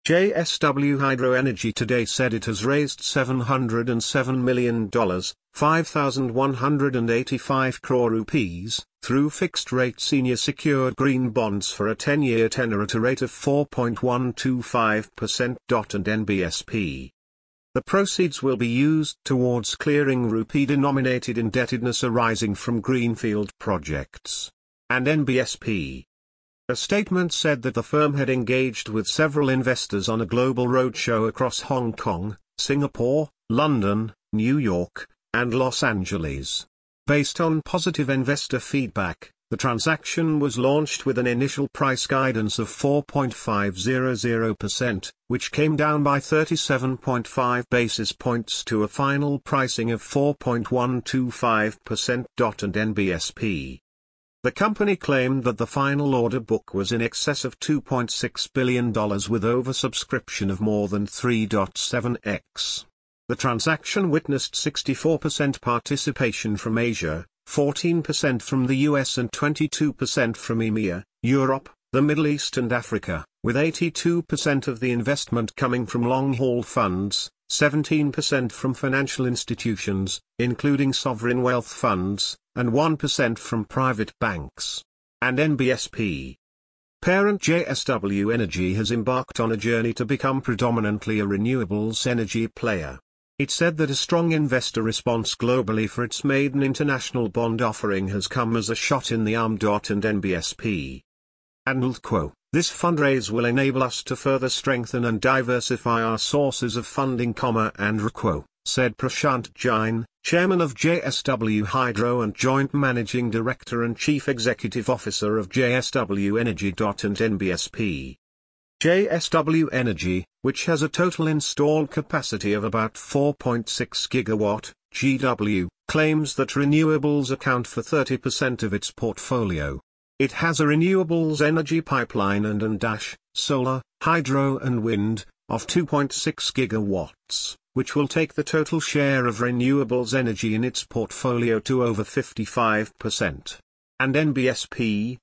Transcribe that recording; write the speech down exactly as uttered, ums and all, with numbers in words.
J S W Hydro Energy today said it has raised seven hundred seven million dollars, five thousand one hundred eighty-five crore rupees, through fixed-rate senior secured green bonds for a ten-year tenor at a rate of four point one two five percent. And N B S P. The proceeds will be used towards clearing rupee-denominated indebtedness arising from greenfield projects. And N B S P. A statement said that the firm had engaged with several investors on a global roadshow across Hong Kong, Singapore, London, New York, and Los Angeles. Based on positive investor feedback, the transaction was launched with an initial price guidance of four point five zero percent, which came down by thirty-seven point five basis points to a final pricing of four point one two five percent. And N B S P. The company claimed that the final order book was in excess of two point six billion dollars with oversubscription of more than three point seven x. The transaction witnessed sixty-four percent participation from Asia, fourteen percent from the U S and twenty-two percent from E M E A, Europe, the Middle East and Africa, with eighty-two percent of the investment coming from long-haul funds, seventeen percent from financial institutions, including sovereign wealth funds, and one percent from private banks. And N B S P. Parent J S W Energy has embarked on a journey to become predominantly a renewables energy player. It said that a strong investor response globally for its maiden international bond offering has come as a shot in the arm. And N B S P. And quote, this fundraise will enable us to further strengthen and diversify our sources of funding, and requo, said Prashant Jain, chairman of J S W Hydro and joint managing director and chief executive officer of J S W Energy. And N B S P. J S W Energy, which has a total installed capacity of about four point six gigawatt, G W, claims that renewables account for thirty percent of its portfolio. It has a renewables energy pipeline and and dash, solar, hydro and wind, of two point six gigawatts, which will take the total share of renewables energy in its portfolio to over fifty-five percent. And N B S P,